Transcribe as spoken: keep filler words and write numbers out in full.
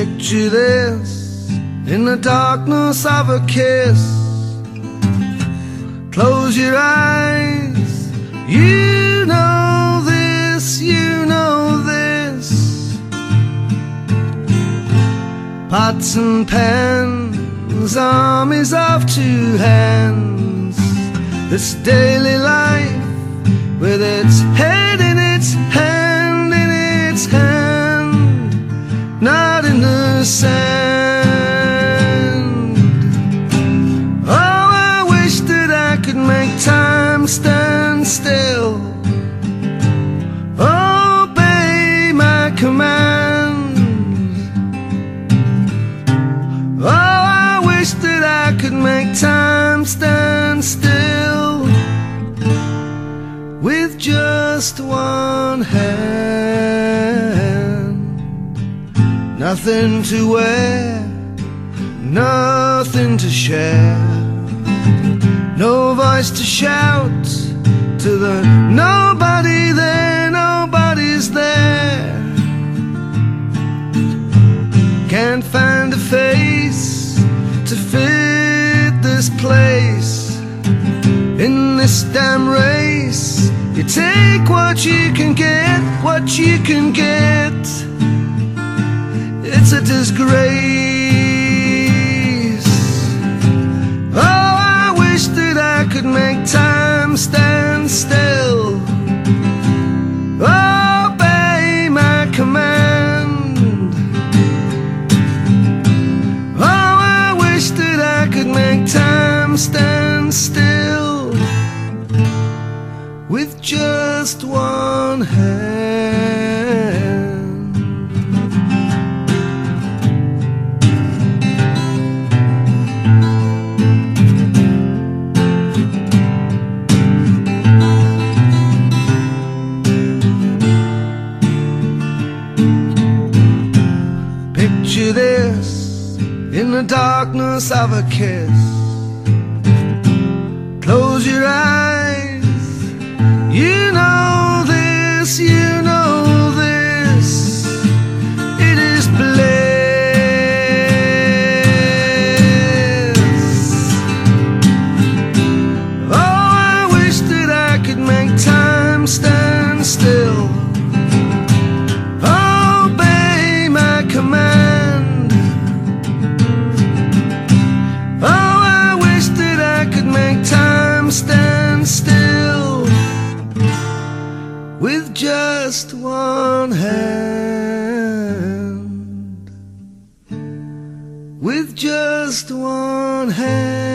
Picture this in the darkness of a kiss. Close your eyes, you know this, you know this. Pots and pans, armies of two hands. This daily life with its head in its hand, in its hand, not in the sand. Oh, I wish that I could make time stand still, obey my command. Oh, I wish that I could make time stand still with just one hand. Nothing to wear, nothing to share, no voice to shout to the nobody there, nobody's there. Can't find a face to fit this place. In this damn race, you take what you can get, what you can get. It's a disgrace. Oh, I wish that I could make time stand still, obey my command. Oh, I wish that I could make time stand still with just one hand. Picture this in the darkness of a kiss. Close your eyes, you know this, you know this. It is bliss. Oh, I wish that I could make time stand still, obey my command. Oh, I wish that I could make time stand still with just one hand, with just one hand.